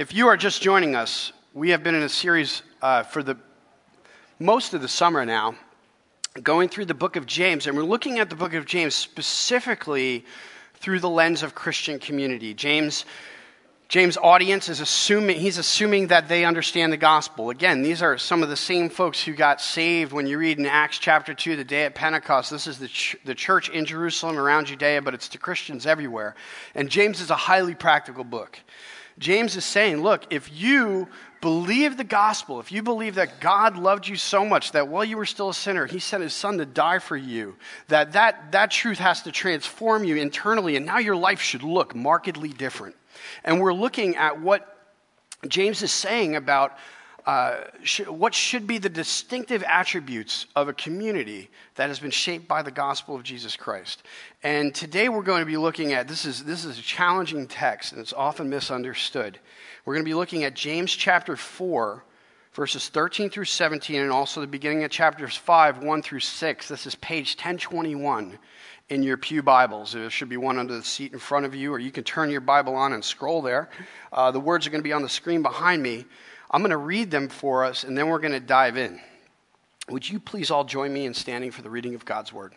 If you are just joining us, we have been in a series for the most of the summer now, going through the book of James, and we're looking at the book of James specifically through the lens of Christian community. James' audience is assuming that they understand the gospel. Again, these are some of the same folks who got saved when you read in Acts chapter 2, the day at Pentecost. This is the church in Jerusalem around Judea, but it's to Christians everywhere. And James is a highly practical book. James is saying, look, if you believe the gospel, if you believe that God loved you so much that while you were still a sinner, he sent his son to die for you, that truth has to transform you internally, and now your life should look markedly different. And we're looking at what James is saying about what should be the distinctive attributes of a community that has been shaped by the gospel of Jesus Christ. And today we're going to be looking at, this is a challenging text, and it's often misunderstood. We're going to be looking at James chapter 4, verses 13 through 17, and also the beginning of chapters 5, 1 through 6. This is page 1021 in your pew Bibles. There should be one under the seat in front of you, or you can turn your Bible on and scroll there. The words are going to be on the screen behind me. I'm going to read them for us, and then we're going to dive in. Would you please all join me in standing for the reading of God's word?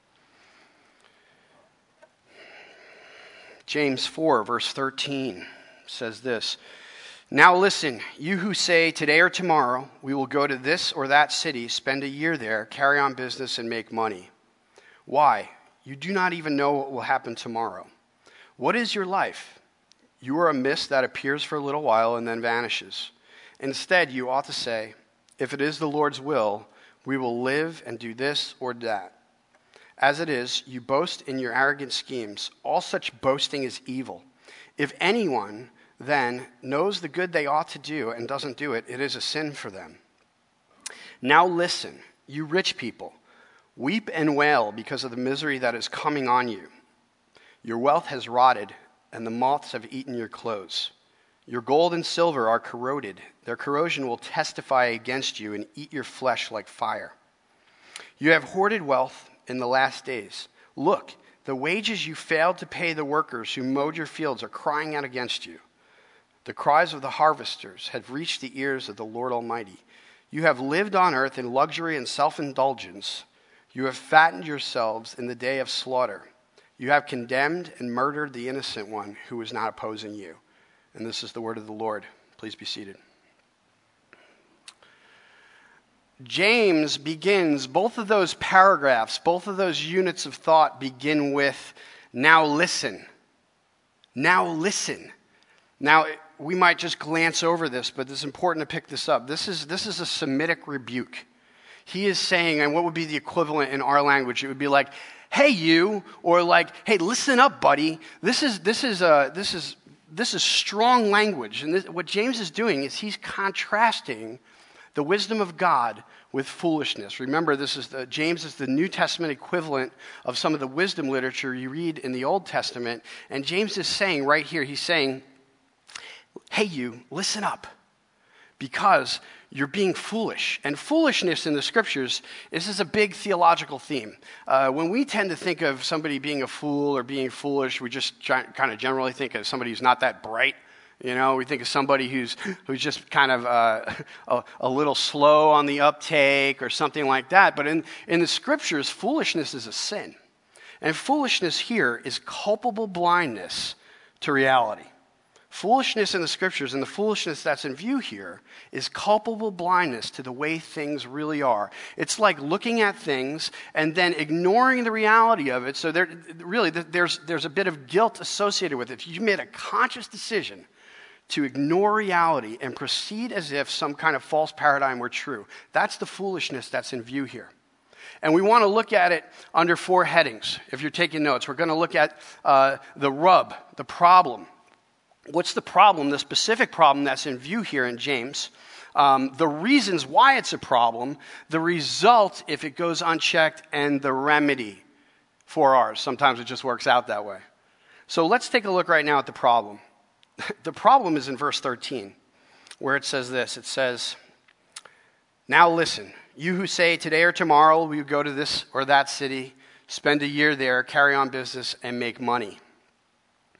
James 4, verse 13 says this: "Now listen, you who say today or tomorrow we will go to this or that city, spend a year there, carry on business, and make money. Why? You do not even know what will happen tomorrow. What is your life? You are a mist that appears for a little while and then vanishes. Instead, you ought to say, if it is the Lord's will, we will live and do this or that. As it is, you boast in your arrogant schemes. All such boasting is evil. If anyone then knows the good they ought to do and doesn't do it, it is a sin for them. Now listen, you rich people, weep and wail because of the misery that is coming on you. Your wealth has rotted, and the moths have eaten your clothes. Your gold and silver are corroded. Their corrosion will testify against you and eat your flesh like fire. You have hoarded wealth in the last days. Look, the wages you failed to pay the workers who mowed your fields are crying out against you. The cries of the harvesters have reached the ears of the Lord Almighty. You have lived on earth in luxury and self-indulgence. You have fattened yourselves in the day of slaughter. You have condemned and murdered the innocent one who was not opposing you." And this is the word of the Lord. Please be seated. James begins, both of those paragraphs, both of those units of thought begin with, now listen. Now listen. Now, we might just glance over this, but it's important to pick this up. This is a Semitic rebuke. He is saying, and what would be the equivalent in our language? It would be like, hey you, or like, hey, listen up, buddy. This is strong language. And what James is doing is he's contrasting the wisdom of God with foolishness. Remember, James is the New Testament equivalent of some of the wisdom literature you read in the Old Testament. And James is saying right here, he's saying, hey you, listen up, because you're being foolish. And foolishness in the scriptures is a big theological theme. When we tend to think of somebody being a fool or being foolish, we just kind of generally think of somebody who's not that bright. You know, we think of somebody who's just kind of a little slow on the uptake or something like that. But in the scriptures, foolishness is a sin. And foolishness here is culpable blindness to reality. Foolishness in the scriptures, and the foolishness that's in view here, is culpable blindness to the way things really are. It's like looking at things and then ignoring the reality of it. So there's a bit of guilt associated with it. If you made a conscious decision to ignore reality and proceed as if some kind of false paradigm were true, that's the foolishness that's in view here. And we want to look at it under 4 headings. If you're taking notes, we're going to look at the rub, the problem. What's the problem, the specific problem that's in view here in James? The reasons why it's a problem, the result if it goes unchecked, and the remedy for ours. Sometimes it just works out that way. So let's take a look right now at the problem. The problem is in verse 13, where it says this. It says, "Now listen, you who say today or tomorrow we will go to this or that city, spend a year there, carry on business, and make money.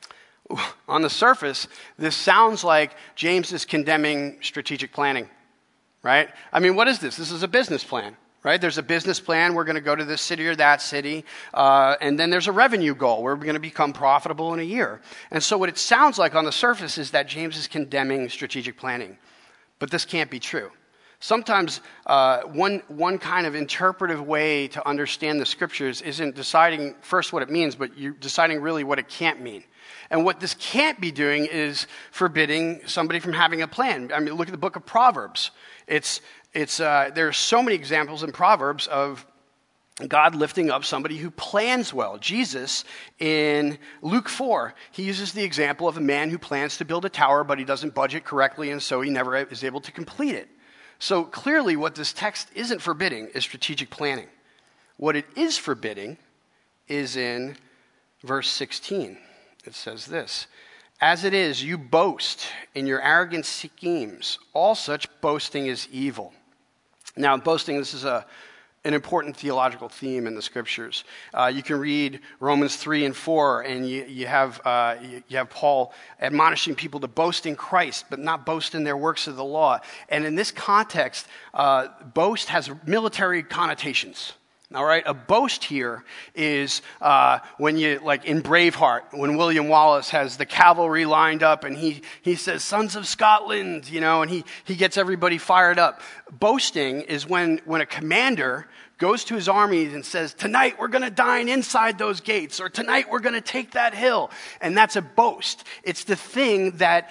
On the surface, this sounds like James is condemning strategic planning, right? I mean, what is this? This is a business plan, right? There's a business plan. We're going to go to this city or that city. And then there's a revenue goal. We're going to become profitable in a year. And so what it sounds like on the surface is that James is condemning strategic planning. But this can't be true. Sometimes one kind of interpretive way to understand the scriptures isn't deciding first what it means, but you're deciding really what it can't mean. And what this can't be doing is forbidding somebody from having a plan. I mean, look at the book of Proverbs. There are so many examples in Proverbs of God lifting up somebody who plans well. Jesus, in Luke 4, he uses the example of a man who plans to build a tower, but he doesn't budget correctly, and so he never is able to complete it. So clearly what this text isn't forbidding is strategic planning. What it is forbidding is in verse 16. It says this, "As it is, you boast in your arrogant schemes. All such boasting is evil." Now, boasting, this is an important theological theme in the scriptures. You can read Romans 3 and 4, and you have Paul admonishing people to boast in Christ, but not boast in their works of the law. And in this context, boast has military connotations. All right, a boast here is when you, like in Braveheart, when William Wallace has the cavalry lined up and he says, "Sons of Scotland," and he gets everybody fired up. Boasting is when a commander goes to his armies and says, "Tonight we're going to dine inside those gates," or "Tonight we're going to take that hill," and that's a boast. It's the thing that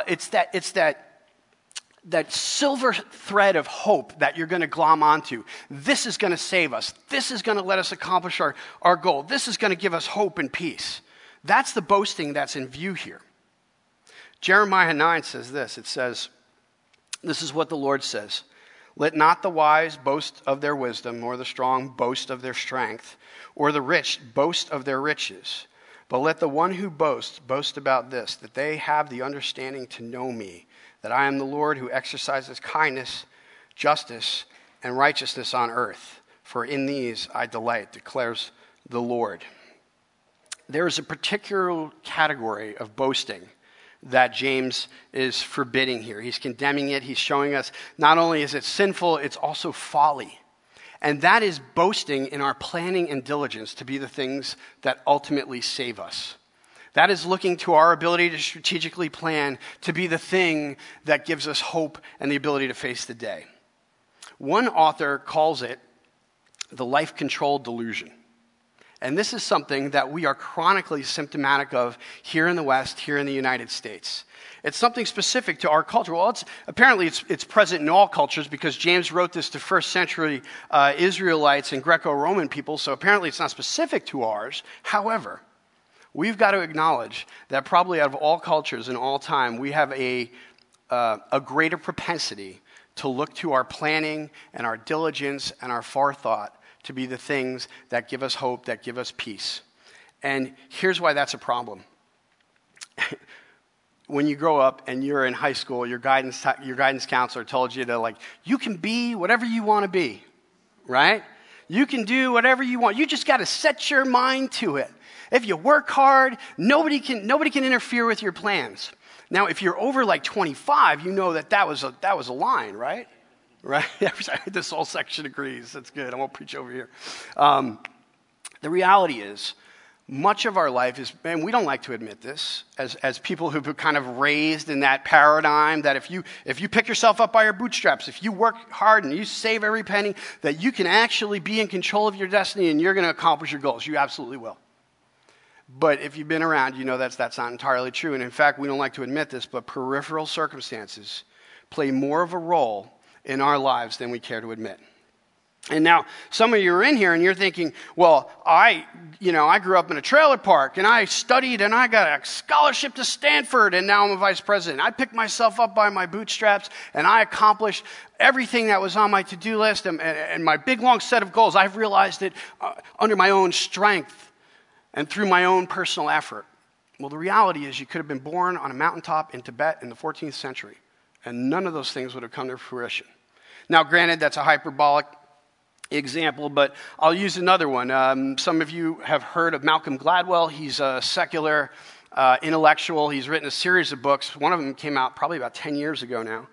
that silver thread of hope that you're going to glom onto. This is going to save us. This is going to let us accomplish our goal. This is going to give us hope and peace. That's the boasting that's in view here. Jeremiah 9 says this. It says, this is what the Lord says, "Let not the wise boast of their wisdom, or the strong boast of their strength, or the rich boast of their riches. But let the one who boasts boast about this, that they have the understanding to know me, that I am the Lord who exercises kindness, justice, and righteousness on earth. For in these I delight, declares the Lord." There is a particular category of boasting that James is forbidding here. He's condemning it. He's showing us not only is it sinful, it's also folly. And that is boasting in our planning and diligence to be the things that ultimately save us. That is looking to our ability to strategically plan to be the thing that gives us hope and the ability to face the day. One author calls it the life control delusion. And this is something that we are chronically symptomatic of here in the West, here in the United States. It's something specific to our culture. Well, apparently it's present in all cultures because James wrote this to first century Israelites and Greco-Roman people, so apparently it's not specific to ours. However, we've got to acknowledge that probably out of all cultures in all time, we have a greater propensity to look to our planning and our diligence and our forethought to be the things that give us hope, that give us peace. And here's why that's a problem. When you grow up and you're in high school, your guidance counselor told you to, you can be whatever you want to be, right? You can do whatever you want. You just got to set your mind to it. If you work hard, nobody can interfere with your plans. Now, if you're over 25, you know that was a line, right? Right? This whole section agrees. That's good. I won't preach over here. The reality is, much of our life is, and we don't like to admit this, as people who've been kind of raised in that paradigm that if you pick yourself up by your bootstraps, if you work hard and you save every penny, that you can actually be in control of your destiny and you're going to accomplish your goals. You absolutely will. But if you've been around, you know that's not entirely true. And in fact, we don't like to admit this, but peripheral circumstances play more of a role in our lives than we care to admit. And now, some of you are in here and you're thinking, well, I grew up in a trailer park and I studied and I got a scholarship to Stanford and now I'm a vice president. I picked myself up by my bootstraps and I accomplished everything that was on my to-do list and my big long set of goals. I've realized it under my own strength and through my own personal effort. Well, the reality is you could have been born on a mountaintop in Tibet in the 14th century and none of those things would have come to fruition. Now, granted, that's a hyperbolic example, but I'll use another one. Some of you have heard of Malcolm Gladwell. He's a secular intellectual. He's written a series of books. One of them came out probably about 10 years ago now.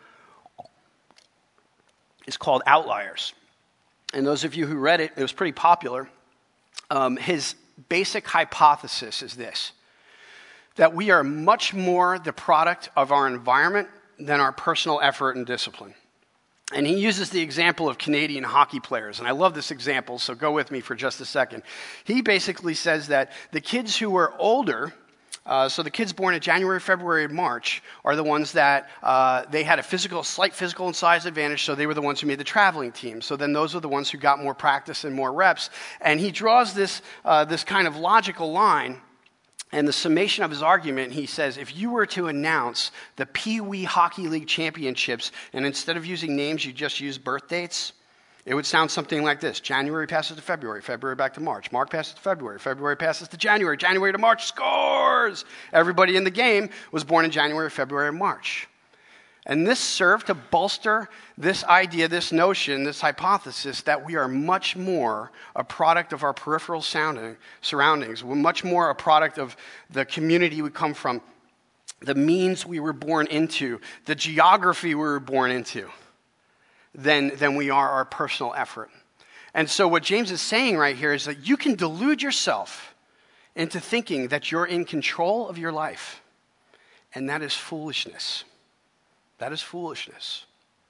It's called Outliers. And those of you who read it, it was pretty popular. His basic hypothesis is this, that we are much more the product of our environment than our personal effort and discipline. And he uses the example of Canadian hockey players. And I love this example, so go with me for just a second. He basically says that the kids who were older, so the kids born in January, February, and March, are the ones that they had a slight physical and size advantage, so they were the ones who made the traveling team. So then those are the ones who got more practice and more reps. And he draws this kind of logical line. And the summation of his argument, he says, if you were to announce the Pee Wee Hockey League Championships, and instead of using names, you just use birth dates, it would sound something like this. January passes to February, February back to March, March passes to February, February passes to January, January to March, scores! Everybody in the game was born in January, February, and March. And this served to bolster this idea, this notion, this hypothesis that we are much more a product of our peripheral surroundings. We're much more a product of the community we come from, the means we were born into, the geography we were born into, than we are our personal effort. And so what James is saying right here is that you can delude yourself into thinking that you're in control of your life. And that is foolishness. That is foolishness.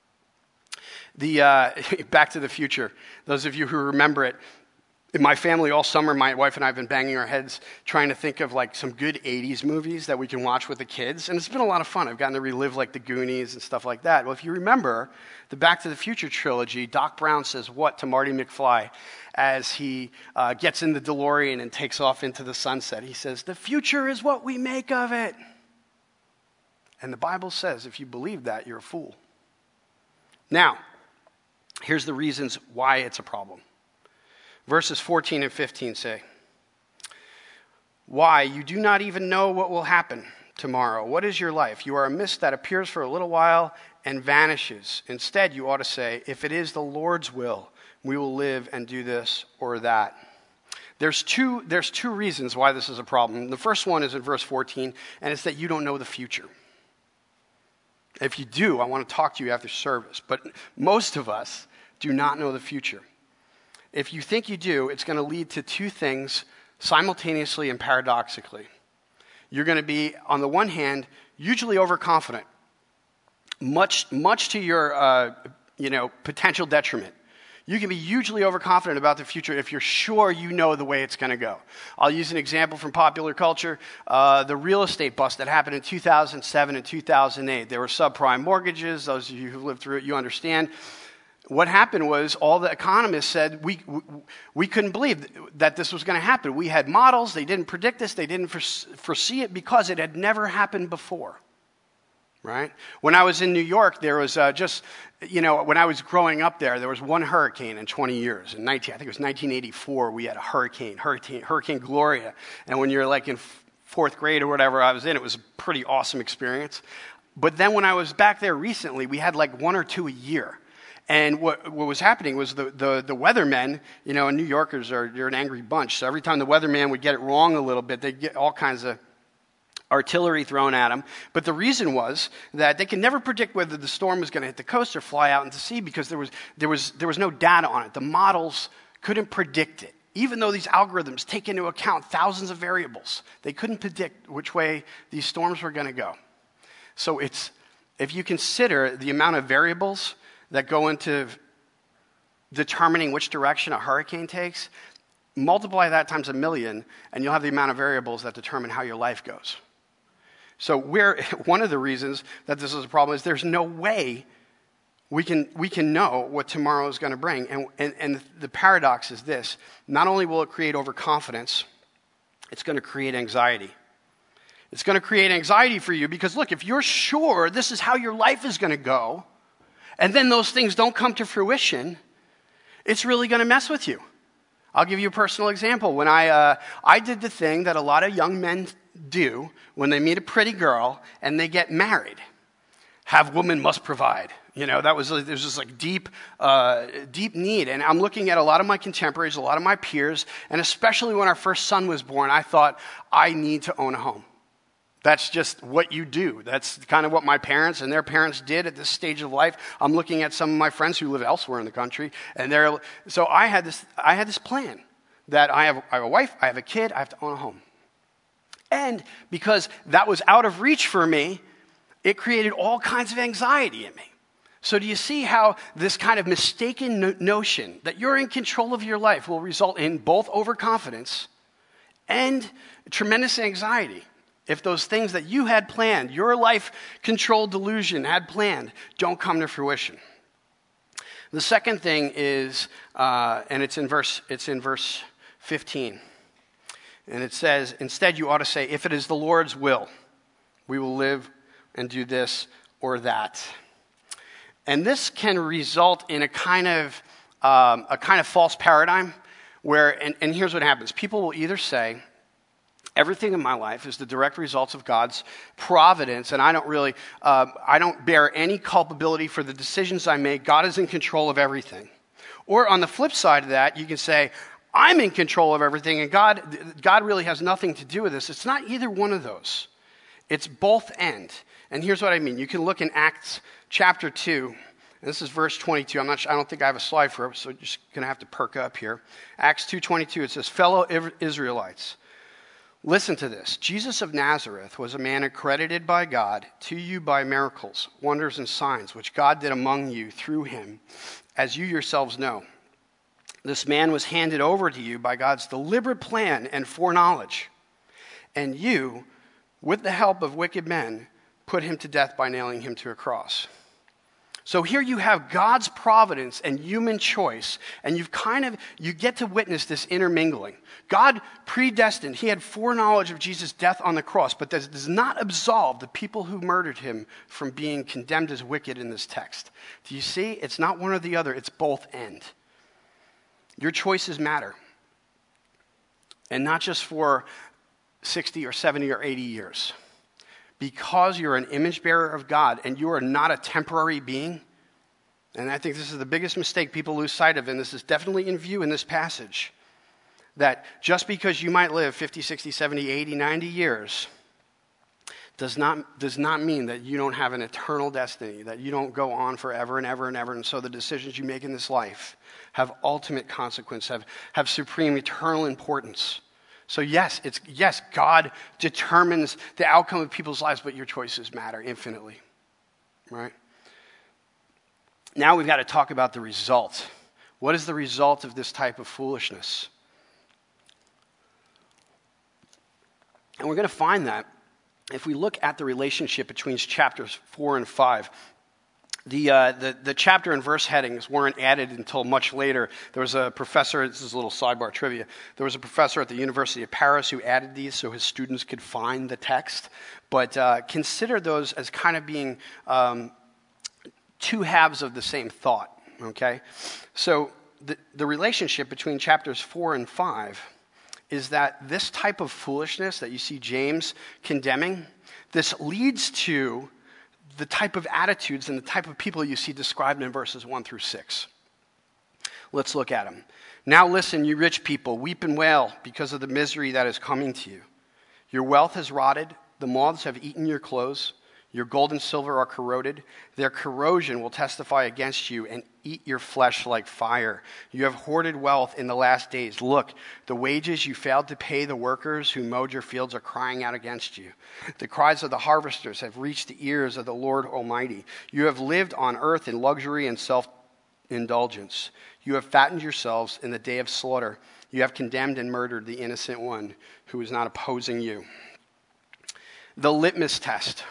Back to the Future. Those of you who remember it, in my family all summer, my wife and I have been banging our heads trying to think of like some good 80s movies that we can watch with the kids. And it's been a lot of fun. I've gotten to relive like the Goonies and stuff like that. Well, if you remember the Back to the Future trilogy, Doc Brown says what to Marty McFly as he gets in the DeLorean and takes off into the sunset? He says, "The future is what we make of it." And the Bible says if you believe that, you're a fool. Now, here's the reasons why it's a problem. Verses 14 and 15 say, "Why, you do not even know what will happen tomorrow. What is your life? You are a mist that appears for a little while and vanishes. Instead, you ought to say, if it is the Lord's will, we will live and do this or that." There's two reasons why this is a problem. The first one is in verse 14, and it's that you don't know the future. If you do, I want to talk to you after service. But most of us do not know the future. If you think you do, it's going to lead to two things simultaneously and paradoxically. You're going to be, on the one hand, hugely overconfident, much to your potential detriment. You can be hugely overconfident about the future if you're sure you know the way it's going to go. I'll use an example from popular culture. The real estate bust that happened in 2007 and 2008. There were subprime mortgages. Those of you who lived through it, you understand. What happened was all the economists said we couldn't believe that this was going to happen. We had models. They didn't predict this. They didn't foresee it because it had never happened before. Right? When I was in New York, there was when I was growing up there was one hurricane in 20 years. I think it was 1984, we had a Hurricane Gloria. And when you're like in fourth grade or whatever I was in, it was a pretty awesome experience. But then when I was back there recently, we had like one or two a year. And what was happening was the weathermen, and New Yorkers you're an angry bunch. So every time the weatherman would get it wrong a little bit, they'd get all kinds of artillery thrown at them. But the reason was that they could never predict whether the storm was going to hit the coast or fly out into sea because there was no data on it. The models couldn't predict it. Even though these algorithms take into account thousands of variables, they couldn't predict which way these storms were going to go. So if you consider the amount of variables that go into determining which direction a hurricane takes, multiply that times 1 million, and you'll have the amount of variables that determine how your life goes. So one of the reasons that this is a problem is there's no way we can know what tomorrow is going to bring. And the paradox is this. Not only will it create overconfidence, it's going to create anxiety. It's going to create anxiety for you because, look, if you're sure this is how your life is going to go, and then those things don't come to fruition, it's really going to mess with you. I'll give you a personal example. When I did the thing that a lot of young men do when they meet a pretty girl and they get married. Have woman must provide. There's this like deep need. And I'm looking at a lot of my contemporaries, a lot of my peers, and especially when our first son was born, I thought, I need to own a home. That's just what you do. That's kind of what my parents and their parents did at this stage of life. I'm looking at some of my friends who live elsewhere in the country, and so I had this plan that I have a wife, I have a kid, I have to own a home. And because that was out of reach for me, it created all kinds of anxiety in me. So do you see how this kind of mistaken notion that you're in control of your life will result in both overconfidence and tremendous anxiety if those things that you had planned, your life control delusion had planned, don't come to fruition? The second thing is, and it's in verse 15. And it says, instead you ought to say, if it is the Lord's will, we will live and do this or that. And this can result in a kind of false paradigm where, and here's what happens. People will either say, everything in my life is the direct results of God's providence, and I don't bear any culpability for the decisions I make. God is in control of everything. Or on the flip side of that, you can say, I'm in control of everything, and God really has nothing to do with this. It's not either one of those. It's both and. And here's what I mean. You can look in Acts chapter 2. And this is verse 22. I don't think I have a slide for it, so you're just going to have to perk up here. Acts 2:22, it says, fellow Israelites, listen to this. Jesus of Nazareth was a man accredited by God to you by miracles, wonders, and signs, which God did among you through him, as you yourselves know. This man was handed over to you by God's deliberate plan and foreknowledge. And you, with the help of wicked men, put him to death by nailing him to a cross. So here you have God's providence and human choice, and you get to witness this intermingling. God predestined, he had foreknowledge of Jesus' death on the cross, but that does not absolve the people who murdered him from being condemned as wicked in this text. Do you see? It's not one or the other, it's both and. Your choices matter. And not just for 60 or 70 or 80 years. Because you're an image bearer of God and you are not a temporary being, and I think this is the biggest mistake people lose sight of, and this is definitely in view in this passage, that just because you might live 50, 60, 70, 80, 90 years does not mean that you don't have an eternal destiny, that you don't go on forever and ever and ever, and so the decisions you make in this life have ultimate consequence, have supreme eternal importance. So yes, God determines the outcome of people's lives, but your choices matter infinitely, right? Now we've got to talk about the result. What is the result of this type of foolishness? And we're going to find that if we look at the relationship between chapters 4 and 5. The chapter and verse headings weren't added until much later. There was a professor, this is a little sidebar trivia, there was a professor at the University of Paris who added these so his students could find the text. But consider those as kind of being two halves of the same thought, okay? So the relationship between chapters 4 and 5 is that this type of foolishness that you see James condemning, this leads to the type of attitudes and the type of people you see described in verses 1 through 6. Let's look at them. Now listen, you rich people, weep and wail because of the misery that is coming to you. Your wealth has rotted, the moths have eaten your clothes, your gold and silver are corroded. Their corrosion will testify against you and eat your flesh like fire. You have hoarded wealth in the last days. Look, the wages you failed to pay the workers who mowed your fields are crying out against you. The cries of the harvesters have reached the ears of the Lord Almighty. You have lived on earth in luxury and self-indulgence. You have fattened yourselves in the day of slaughter. You have condemned and murdered the innocent one who is not opposing you. The litmus test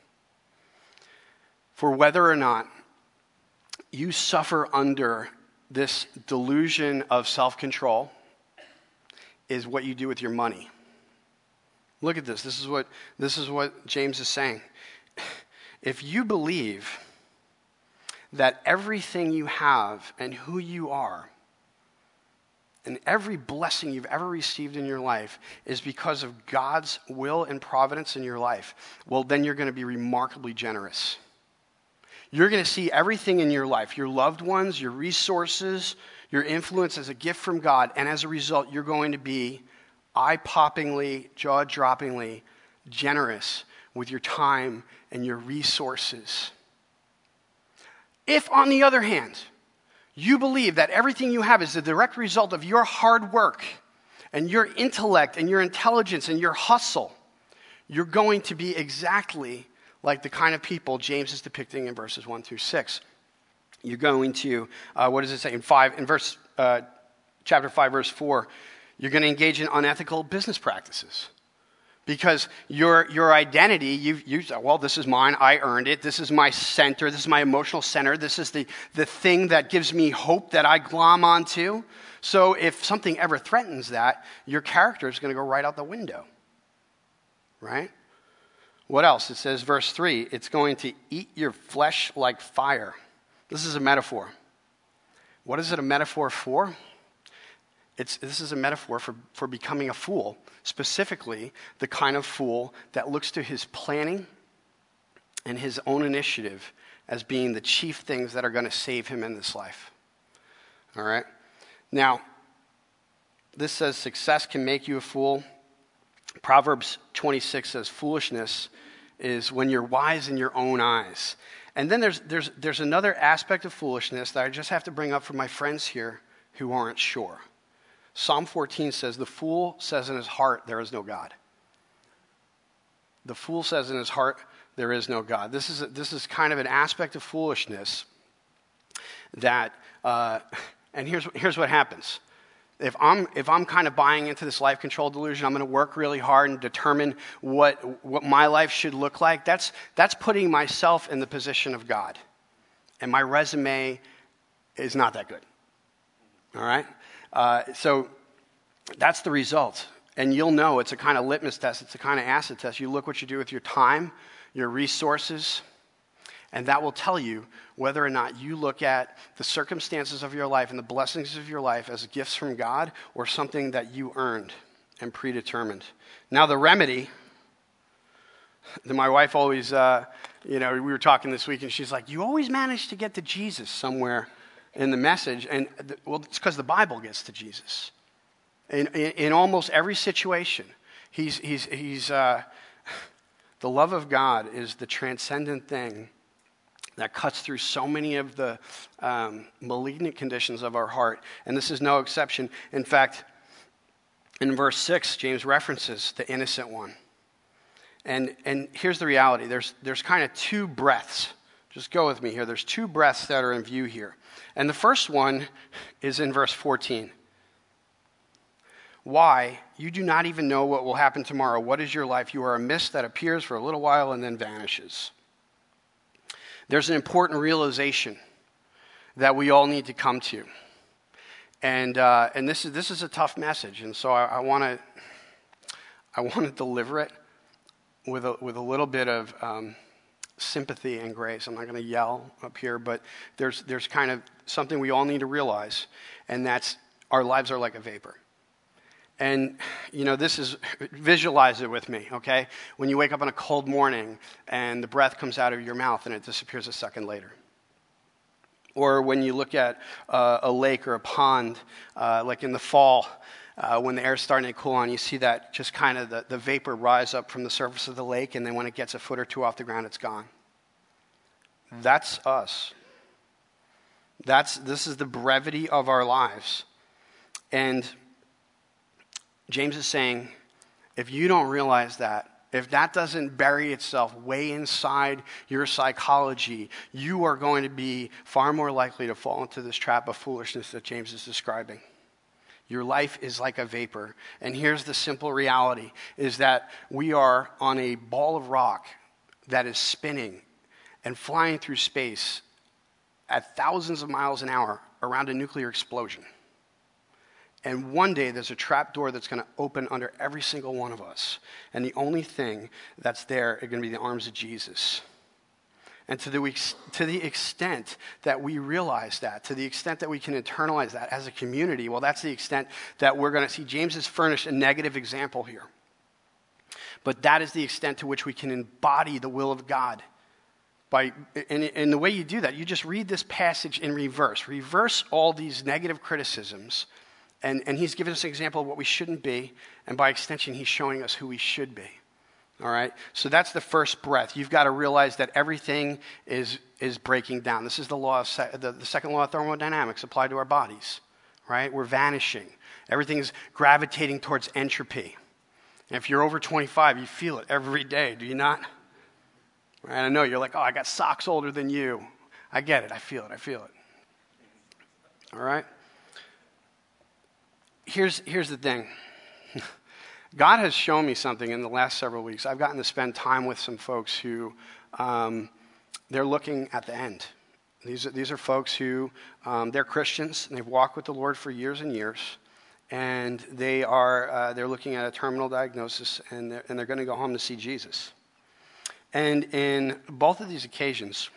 for whether or not you suffer under this delusion of self-control is what you do with your money. Look at this. This is what James is saying. If you believe that everything you have and who you are and every blessing you've ever received in your life is because of God's will and providence in your life, well, then you're going to be remarkably generous. You're going to see everything in your life, your loved ones, your resources, your influence as a gift from God, and as a result, you're going to be eye-poppingly, jaw-droppingly generous with your time and your resources. If, on the other hand, you believe that everything you have is the direct result of your hard work and your intellect and your intelligence and your hustle, you're going to be exactly like the kind of people James is depicting in verses 1 through 6. You're going to, what does it say chapter 5, verse 4, you're going to engage in unethical business practices. Because your identity, you say, well, this is mine, I earned it, this is my center, this is my emotional center, this is the thing that gives me hope that I glom onto. So if something ever threatens that, your character is going to go right out the window. Right? What else? It says, verse 3, it's going to eat your flesh like fire. This is a metaphor. What is it a metaphor for? This is a metaphor for becoming a fool, specifically the kind of fool that looks to his planning and his own initiative as being the chief things that are going to save him in this life. All right? Now, this says success can make you a fool. Proverbs 26 says foolishness is when you're wise in your own eyes. And then there's another aspect of foolishness that I just have to bring up for my friends here who aren't sure. Psalm 14 says, the fool says in his heart, there is no God. The fool says in his heart, there is no God. This is kind of an aspect of foolishness that, and here's what happens. If I'm kind of buying into this life control delusion, I'm going to work really hard and determine what my life should look like. That's putting myself in the position of God. And my resume is not that good. All right? So that's the result. And you'll know it's a kind of litmus test. It's a kind of acid test. You look what you do with your time, your resources, and that will tell you whether or not you look at the circumstances of your life and the blessings of your life as gifts from God or something that you earned and predetermined. Now the remedy, my wife always, we were talking this week and she's like, you always manage to get to Jesus somewhere in the message. And it's because the Bible gets to Jesus. In almost every situation, he's the love of God is the transcendent thing that cuts through so many of the malignant conditions of our heart. And this is no exception. In fact, in verse 6, James references the innocent one. And here's the reality. There's kind of two breaths. Just go with me here. There's two breaths that are in view here. And the first one is in verse 14. Why? You do not even know what will happen tomorrow. What is your life? You are a mist that appears for a little while and then vanishes. There's an important realization that we all need to come to. And this is a tough message. And so I want to deliver it with a little bit of sympathy and grace. I'm not going to yell up here, but there's kind of something we all need to realize, and that's our lives are like a vapor. And, visualize it with me, okay? When you wake up on a cold morning and the breath comes out of your mouth and it disappears a second later. Or when you look at a lake or a pond, like in the fall, when the air's starting to cool on, you see that just kind of the vapor rise up from the surface of the lake, and then when it gets a foot or two off the ground, it's gone. That's us. This is the brevity of our lives. And James is saying, if you don't realize that, if that doesn't bury itself way inside your psychology, you are going to be far more likely to fall into this trap of foolishness that James is describing. Your life is like a vapor. And here's the simple reality, is that we are on a ball of rock that is spinning and flying through space at thousands of miles an hour around a nuclear explosion. And one day there's a trap door that's going to open under every single one of us. And the only thing that's there are going to be the arms of Jesus. And to the extent that we realize that, to the extent that we can internalize that as a community, well, that's the extent that we're going to see. James has furnished a negative example here. But that is the extent to which we can embody the will of God. And the way you do that, you just read this passage in reverse. Reverse all these negative criticisms. And he's given us an example of what we shouldn't be. And by extension, he's showing us who we should be. All right? So that's the first breath. You've got to realize that everything is breaking down. This is the law of the second law of thermodynamics applied to our bodies, right? We're vanishing. Everything's gravitating towards entropy. And if you're over 25, you feel it every day, do you not? Right? I know you're like, oh, I got socks older than you. I get it. I feel it. All right? Here's the thing. God has shown me something in the last several weeks. I've gotten to spend time with some folks who they're looking at the end. These are folks who they're Christians and they've walked with the Lord for years and years, and they're looking at a terminal diagnosis, and they're going to go home to see Jesus. And in both of these occasions,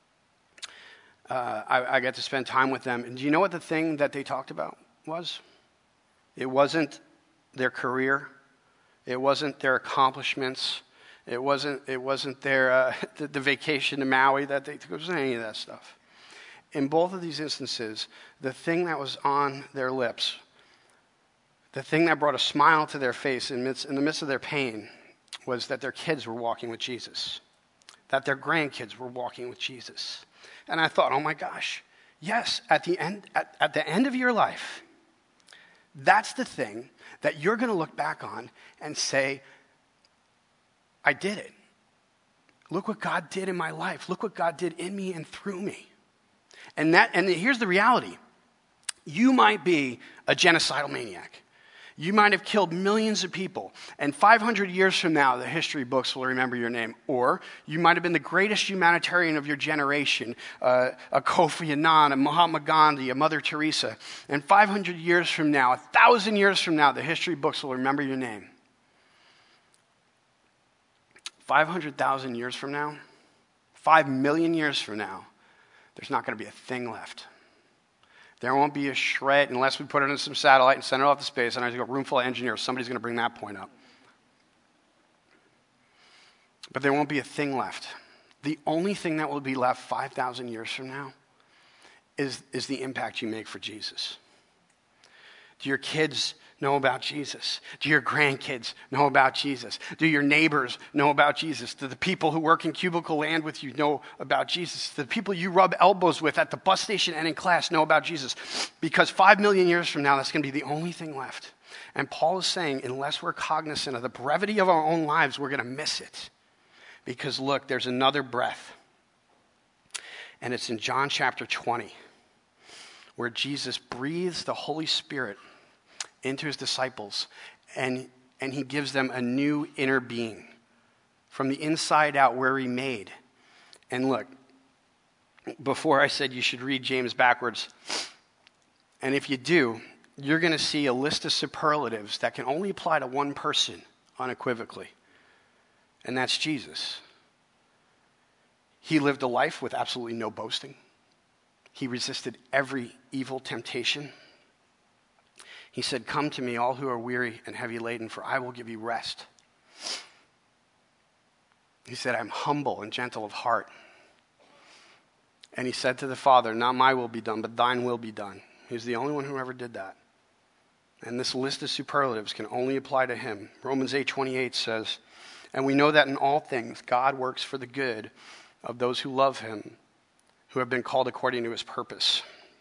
I got to spend time with them. And do you know what the thing that they talked about was? It wasn't their career. It wasn't their accomplishments. It wasn't their the vacation to Maui that they took. It wasn't any of that stuff. In both of these instances, the thing that was on their lips, the thing that brought a smile to their face in the midst of their pain, was that their kids were walking with Jesus, that their grandkids were walking with Jesus. And I thought, oh my gosh, yes, at the end of your life, that's the thing that you're going to look back on and say, I did it. Look what God did in my life. Look what God did in me and through me. And here's the reality. You might be a genocidal maniac. You might have killed millions of people, and 500 years from now, the history books will remember your name. Or you might have been the greatest humanitarian of your generation, a Kofi Annan, a Mahatma Gandhi, a Mother Teresa. And 500 years from now, 1,000 years from now, the history books will remember your name. 500,000 years from now, 5 million years from now, there's not going to be a thing left. There won't be a shred unless we put it in some satellite and send it off to space, and I got a room full of engineers. Somebody's going to bring that point up. But there won't be a thing left. The only thing that will be left 5,000 years from now is the impact you make for Jesus. Do your kids know about Jesus? Do your grandkids know about Jesus? Do your neighbors know about Jesus? Do the people who work in cubicle land with you know about Jesus? Do the people you rub elbows with at the bus station and in class know about Jesus? Because 5 million years from now, that's going to be the only thing left. And Paul is saying, unless we're cognizant of the brevity of our own lives, we're going to miss it. Because look, there's another breath. And it's in John chapter 20, where Jesus breathes the Holy Spirit into his disciples, and he gives them a new inner being from the inside out, where he made. And look, before I said you should read James backwards, and if you do, you're going to see a list of superlatives that can only apply to one person unequivocally, and that's Jesus. He lived a life with absolutely no boasting. He resisted every evil temptation. He said, come to me, all who are weary and heavy laden, for I will give you rest. He said, I'm humble and gentle of heart. And he said to the Father, not my will be done, but thine will be done. He's the only one who ever did that. And this list of superlatives can only apply to him. Romans 8:28 says, and we know that in all things God works for the good of those who love him, who have been called according to his purpose.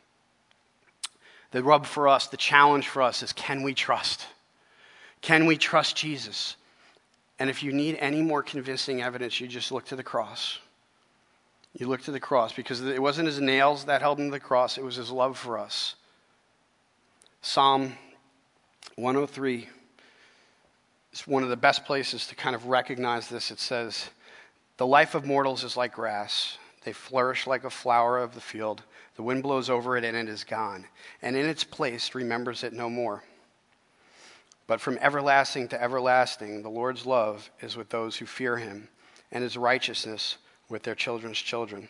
The rub for us, the challenge for us is, can we trust? Can we trust Jesus? And if you need any more convincing evidence, you just look to the cross. You look to the cross, because it wasn't his nails that held him to the cross, it was his love for us. Psalm 103 is one of the best places to kind of recognize this. It says, the life of mortals is like grass. They flourish like a flower of the field. The wind blows over it and it is gone, and in its place remembers it no more. But from everlasting to everlasting, the Lord's love is with those who fear him, and his righteousness with their children's children.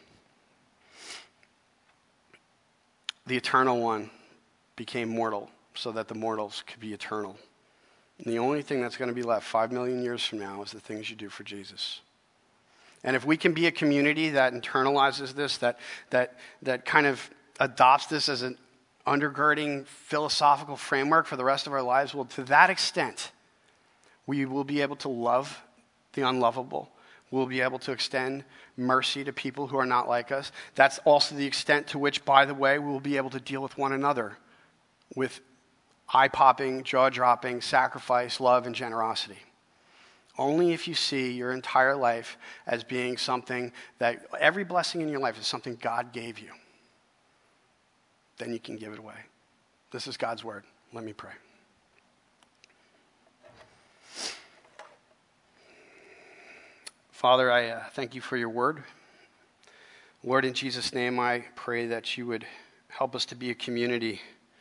The eternal one became mortal so that the mortals could be eternal. And the only thing that's going to be left 5 million years from now is the things you do for Jesus. And if we can be a community that internalizes this, that kind of adopts this as an undergirding philosophical framework for the rest of our lives, well, to that extent, we will be able to love the unlovable. We'll be able to extend mercy to people who are not like us. That's also the extent to which, by the way, we'll be able to deal with one another with eye-popping, jaw-dropping sacrifice, love, and generosity. Only if you see your entire life as being something that every blessing in your life is something God gave you, then you can give it away. This is God's word. Let me pray. Father, I thank you for your word. Lord, in Jesus' name, I pray that you would help us to be a community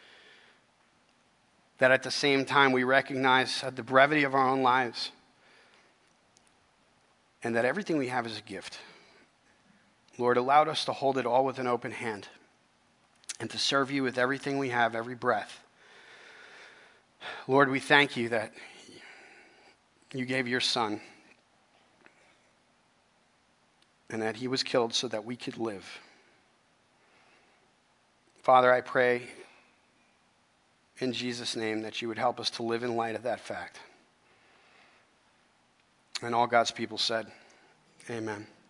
that at the same time we recognize the brevity of our own lives and that everything we have is a gift. Lord, allow us to hold it all with an open hand and to serve you with everything we have, every breath. Lord, we thank you that you gave your son and that he was killed so that we could live. Father, I pray in Jesus' name that you would help us to live in light of that fact. And all God's people said, amen.